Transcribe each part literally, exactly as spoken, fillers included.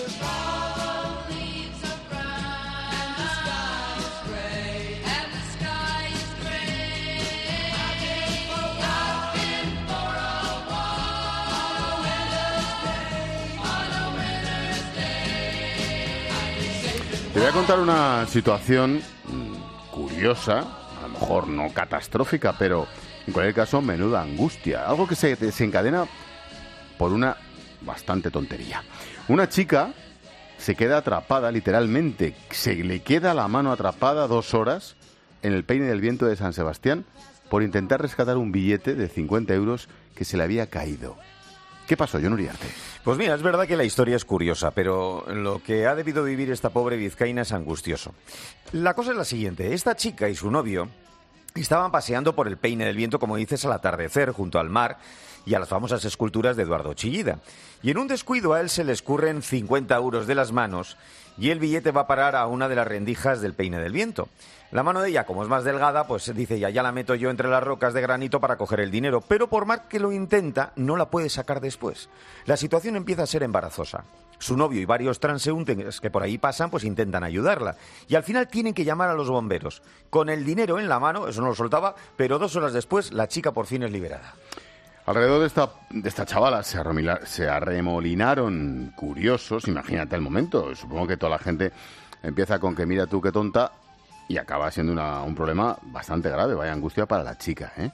Te voy a contar una situación curiosa, a lo mejor no catastrófica, pero en cualquier caso menuda angustia. Algo que se desencadena por una bastante tontería. Una chica se queda atrapada, literalmente, se le queda la mano atrapada dos horas en el Peine del Viento de San Sebastián por intentar rescatar un billete de cincuenta euros que se le había caído. ¿Qué pasó, Jon Uriarte? Pues mira, es verdad que la historia es curiosa, pero lo que ha debido vivir esta pobre vizcaína es angustioso. La cosa es la siguiente, esta chica y su novio estaban paseando por el Peine del Viento, como dices, al atardecer, junto al mar y a las famosas esculturas de Eduardo Chillida. Y en un descuido a él se le escurren cincuenta euros de las manos y el billete va a parar a una de las rendijas del Peine del Viento. La mano de ella, como es más delgada, pues dice, ya, ya la meto yo entre las rocas de granito para coger el dinero, pero por más que lo intenta, no la puede sacar después. La situación empieza a ser embarazosa. Su novio y varios transeúntes que por ahí pasan, pues intentan ayudarla. Y al final tienen que llamar a los bomberos. Con el dinero en la mano, eso no lo soltaba, pero dos horas después la chica por fin es liberada. Alrededor de esta, de esta chavala se, arremila, se arremolinaron curiosos, imagínate el momento. Supongo que toda la gente empieza con que mira tú qué tonta y acaba siendo una, un problema bastante grave, vaya angustia para la chica, ¿eh?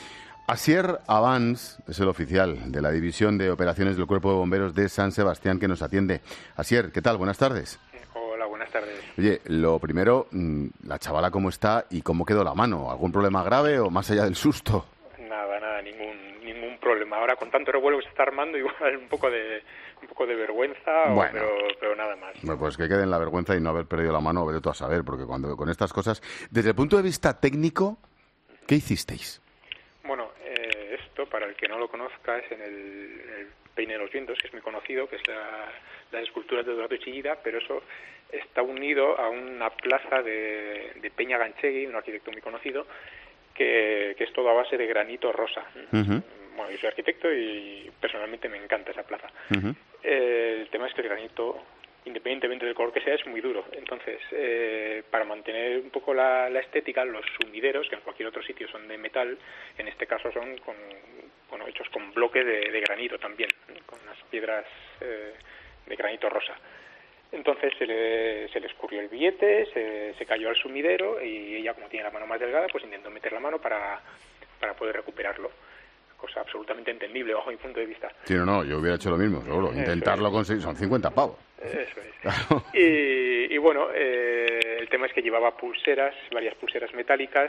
Asier Abans es el oficial de la División de Operaciones del Cuerpo de Bomberos de San Sebastián que nos atiende. Asier, ¿qué tal? Buenas tardes. Hola, buenas tardes. Oye, lo primero, la chavala cómo está y cómo quedó la mano. ¿Algún problema grave o más allá del susto? Nada, nada, ningún ningún problema. Ahora con tanto revuelo que se está armando, igual un poco de un poco de vergüenza, bueno, o, pero, pero nada más. Bueno, pues que quede en la vergüenza y no haber perdido la mano, vete tú a saber, porque cuando con estas cosas, desde el punto de vista técnico, ¿qué hicisteis? Bueno, eh, esto, para el que no lo conozca, es en el, el Peine de los Vientos, que es muy conocido, que es la, las esculturas de Eduardo Chillida, pero eso está unido a una plaza de, de Peña Ganchegui, un arquitecto muy conocido, que, que es todo a base de granito rosa. Uh-huh. Bueno, yo soy arquitecto y personalmente me encanta esa plaza. Uh-huh. Eh, el tema es que el granito, independientemente del color que sea, es muy duro. Entonces, eh, para mantener un poco la, la estética, los sumideros, que en cualquier otro sitio son de metal, en este caso son con, bueno, hechos con bloque de, de granito también, con unas piedras eh, de granito rosa. Entonces se le, se le escurrió el billete, se, se cayó al sumidero y ella, como tiene la mano más delgada, pues intentó meter la mano para, para poder recuperarlo. Cosa absolutamente entendible bajo mi punto de vista. Sí, no, no, yo hubiera hecho lo mismo, seguro. Intentarlo conseguir, son cincuenta pavos. Eso es. Claro. Y, y bueno, eh, el tema es que llevaba pulseras, varias pulseras metálicas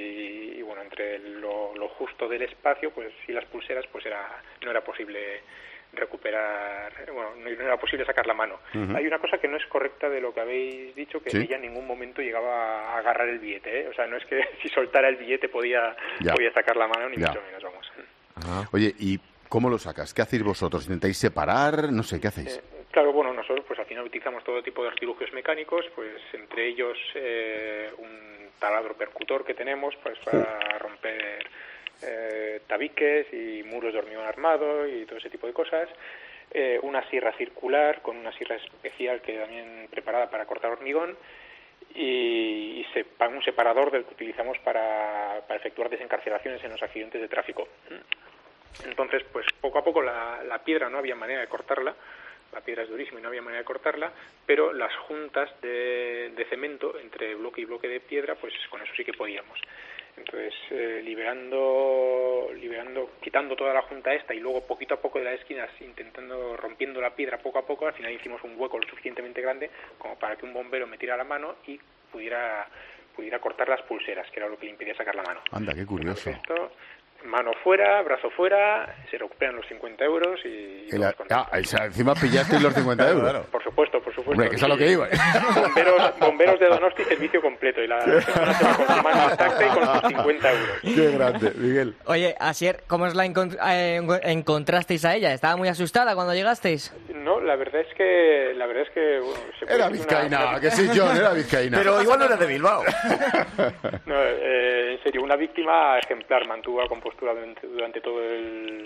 y, y bueno, entre lo, lo justo del espacio, pues y las pulseras, pues era no era posible recuperar, bueno, no era posible sacar la mano. Uh-huh. Hay una cosa que no es correcta de lo que habéis dicho, que ¿sí? Ella en ningún momento llegaba a agarrar el billete, ¿eh? O sea, no es que si soltara el billete podía, podía sacar la mano, ni ya. Mucho menos, vamos. Uh-huh. Oye, ¿y cómo lo sacas? ¿Qué hacéis vosotros? ¿Intentáis separar? No sé, ¿qué hacéis? Eh, claro, bueno, nosotros pues al final utilizamos todo tipo de artilugios mecánicos, pues entre ellos eh, un taladro percutor que tenemos pues para uh. romper Eh, tabiques y muros de hormigón armado y todo ese tipo de cosas, eh, una sierra circular con una sierra especial que también preparada para cortar hormigón y, y se, un separador del que utilizamos para, para efectuar desencarcelaciones en los accidentes de tráfico. Entonces, pues poco a poco la, la piedra no había manera de cortarla, la piedra es durísima y no había manera de cortarla, pero las juntas de, de cemento entre bloque y bloque de piedra, pues con eso sí que podíamos. Entonces, eh, liberando, liberando, quitando toda la junta esta y luego poquito a poco de las esquinas, intentando, rompiendo la piedra poco a poco, al final hicimos un hueco lo suficientemente grande como para que un bombero metiera la mano y pudiera, pudiera cortar las pulseras, que era lo que le impedía sacar la mano. Anda, qué curioso. Esto, mano fuera, brazo fuera, se recuperan los cincuenta euros y... y la, ah, encima pillaste los cincuenta euros. Claro. Por supuesto, por supuesto. Hombre, que es a lo que iba. Bomberos, bomberos de Donosti, servicio completo. Y la persona se va con su mano intacta y con sus cincuenta euros. Qué grande, Miguel. Oye, Asier, ¿cómo os la encont- eh, encontrasteis a ella? ¿Estaba muy asustada cuando llegasteis? No, la verdad es que... La verdad es que bueno, se era vizcaína, una... que sí, John, era vizcaína. Pero igual no era de Bilbao. No, eh, en serio, una víctima ejemplar, mantuvo la compostura durante, durante todo el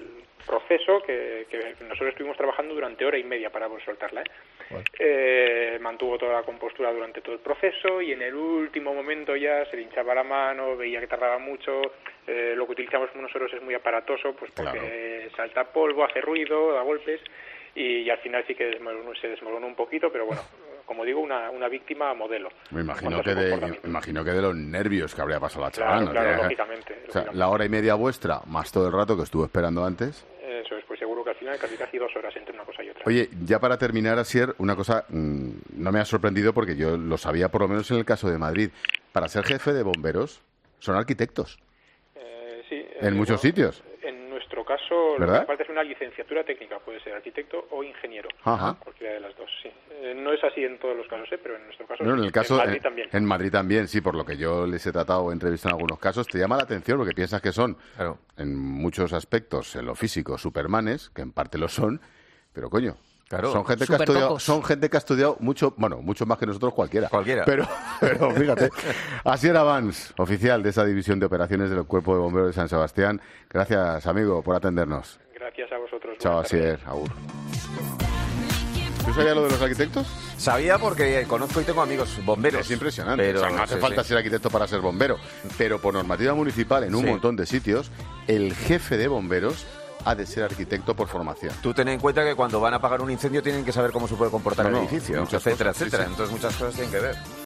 proceso que, que nosotros estuvimos trabajando durante hora y media para soltarla. ¿eh? Bueno. Eh, mantuvo toda la compostura durante todo el proceso y en el último momento ya se le hinchaba la mano, veía que tardaba mucho. Eh, lo que utilizamos nosotros es muy aparatoso, pues porque claro. salta polvo, hace ruido, da golpes y, y al final sí que desmoronó, se desmoronó un poquito, pero bueno, como digo, una, una víctima modelo. Me imagino que, de, me imagino que de los nervios que habría pasado la chavala. Claro, claro, ¿no? lógicamente, o sea, lógicamente. La hora y media vuestra, más todo el rato que estuve esperando antes. Eso es, pues seguro que al final casi casi dos horas entre una cosa y otra. Oye, ya para terminar, Asier, una cosa mmm, no me ha sorprendido porque yo lo sabía por lo menos en el caso de Madrid. Para ser jefe de bomberos, son arquitectos. Eh, sí. En eh, muchos bueno, sitios. En nuestro caso, ¿verdad? lo que hace falta es una licenciatura técnica, puede ser arquitecto o ingeniero. Ajá. Cualquiera de las dos, sí. Eh, no es así en todos los casos, ¿eh? Pero en nuestro caso, no, en, el caso en Madrid en, también. En Madrid también, sí, por lo que yo les he tratado o entrevistado en algunos casos, te llama la atención porque piensas que son, claro. en muchos aspectos, en lo físico, supermanes, que en parte lo son, pero coño, claro. son, gente que ha estudiado, son gente que ha estudiado mucho, bueno, mucho más que nosotros cualquiera. Cualquiera. Pero, pero fíjate, Asier Abans, oficial de esa división de operaciones del Cuerpo de Bomberos de San Sebastián. Gracias, amigo, por atendernos. Gracias a vosotros. Chao, Asier. Agur. ¿Tú sabías lo de los arquitectos? Sabía porque conozco y tengo amigos bomberos. Es impresionante. Pero, o sea, no hace sí, falta sí. ser arquitecto para ser bombero. Pero por normativa municipal, en un sí. montón de sitios, el jefe de bomberos ha de ser arquitecto por formación. Tú ten en cuenta que cuando van a apagar un incendio tienen que saber cómo se puede comportar no, el edificio, no, etcétera, cosas, etcétera. Sí, sí. Entonces muchas cosas tienen que ver.